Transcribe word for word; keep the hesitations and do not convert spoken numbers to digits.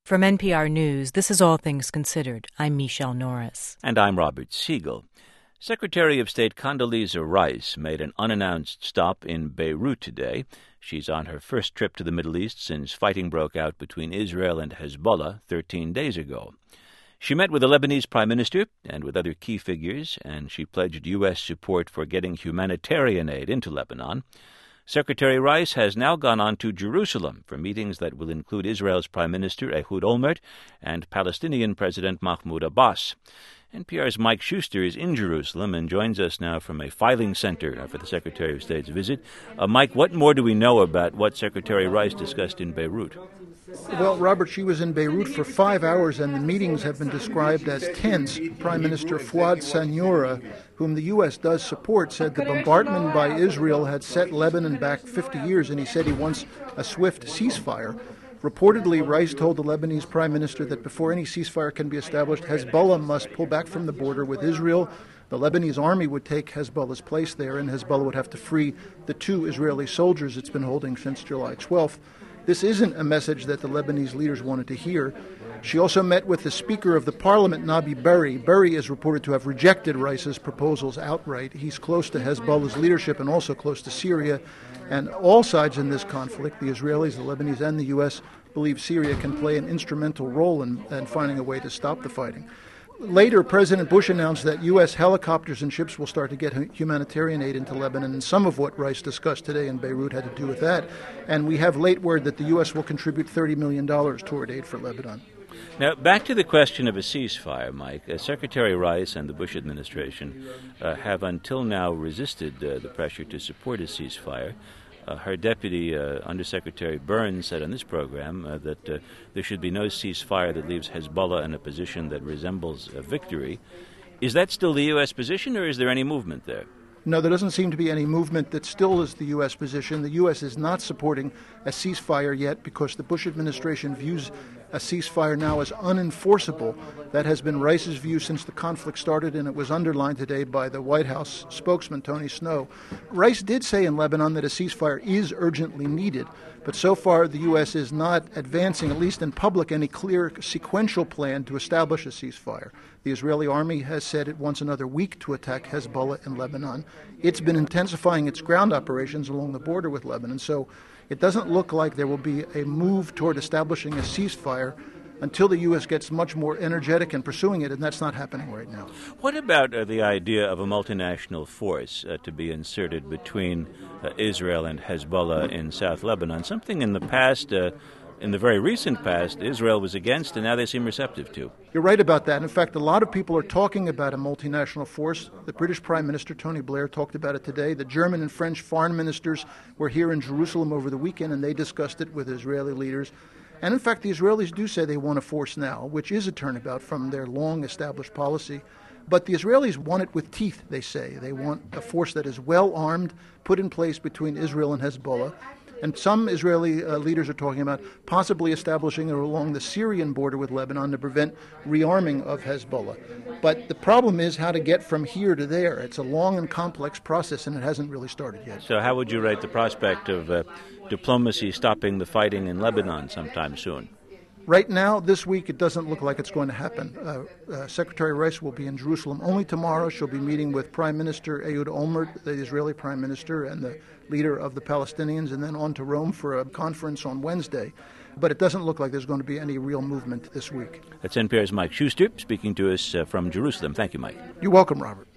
From N P R News, this is All Things Considered. I'm Michelle Norris. And I'm Robert Siegel. Secretary of State Condoleezza Rice made an unannounced stop in Beirut today. She's on her first trip to the Middle East since fighting broke out between Israel and Hezbollah thirteen days ago. She met with the Lebanese Prime Minister and with other key figures, and she pledged U S support for getting humanitarian aid into Lebanon. Secretary Rice has now gone on to Jerusalem for meetings that will include Israel's Prime Minister Ehud Olmert and Palestinian President Mahmoud Abbas. N P R's Mike Schuster is in Jerusalem and joins us now from a filing center for the Secretary of State's visit. Uh, Mike, what more do we know about what Secretary Rice discussed in Beirut? Well, Robert, she was in Beirut for five hours, and the meetings have been described as tense. Prime Minister Fouad Siniora, whom the U S does support, said the bombardment by Israel had set Lebanon back fifty years, and he said he wants a swift ceasefire. Reportedly, Rice told the Lebanese Prime Minister that before any ceasefire can be established, Hezbollah must pull back from the border with Israel. The Lebanese army would take Hezbollah's place there, and Hezbollah would have to free the two Israeli soldiers it's been holding since July twelfth. This isn't a message that the Lebanese leaders wanted to hear. She also met with the Speaker of the Parliament, Nabi Berri. Berri is reported to have rejected Rice's proposals outright. He's close to Hezbollah's leadership and also close to Syria. And all sides in this conflict, the Israelis, the Lebanese, and the U S, believe Syria can play an instrumental role in, in finding a way to stop the fighting. Later, President Bush announced that U S helicopters and ships will start to get humanitarian aid into Lebanon, and some of what Rice discussed today in Beirut had to do with that. And we have late word that the U S will contribute thirty million dollars toward aid for Lebanon. Now, back to the question of a ceasefire, Mike. Uh, Secretary Rice and the Bush administration uh, have until now resisted uh, the pressure to support a ceasefire. Uh, her deputy, uh, Undersecretary Burns, said on this program uh, that uh, there should be no ceasefire that leaves Hezbollah in a position that resembles a victory. Is that still the U S position, or is there any movement there? No, there doesn't seem to be any movement that still is the U S position. The U S is not supporting a ceasefire yet because the Bush administration views a ceasefire now as unenforceable. That has been Rice's view since the conflict started, and it was underlined today by the White House spokesman, Tony Snow. Rice did say in Lebanon that a ceasefire is urgently needed, but so far the U S is not advancing, at least in public, any clear sequential plan to establish a ceasefire. The Israeli army has said it wants another week to attack Hezbollah in Lebanon. It's been intensifying its ground operations along the border with Lebanon, so it doesn't look like there will be a move toward establishing a ceasefire until the U S gets much more energetic in pursuing it, and that's not happening right now. What about uh, the idea of a multinational force uh, to be inserted between uh, Israel and Hezbollah in South Lebanon? Something in the past, uh, in the very recent past, Israel was against, and now they seem receptive to. You're right about that. In fact, a lot of people are talking about a multinational force. The British Prime Minister, Tony Blair, talked about it today. The German and French foreign ministers were here in Jerusalem over the weekend, and they discussed it with Israeli leaders. And in fact, the Israelis do say they want a force now, which is a turnabout from their long-established policy. But the Israelis want it with teeth, they say. They want a force that is well-armed, put in place between Israel and Hezbollah. And some Israeli uh, leaders are talking about possibly establishing it along the Syrian border with Lebanon to prevent rearming of Hezbollah. But the problem is how to get from here to there. It's a long and complex process, and it hasn't really started yet. So how would you rate the prospect of uh, diplomacy stopping the fighting in Lebanon sometime soon? Right now, this week, it doesn't look like it's going to happen. Uh, uh, Secretary Rice will be in Jerusalem only tomorrow. She'll be meeting with Prime Minister Ehud Olmert, the Israeli Prime Minister, and the leader of the Palestinians, and then on to Rome for a conference on Wednesday. But it doesn't look like there's going to be any real movement this week. That's N P R's Mike Schuster speaking to us uh, from Jerusalem. Thank you, Mike. You're welcome, Robert.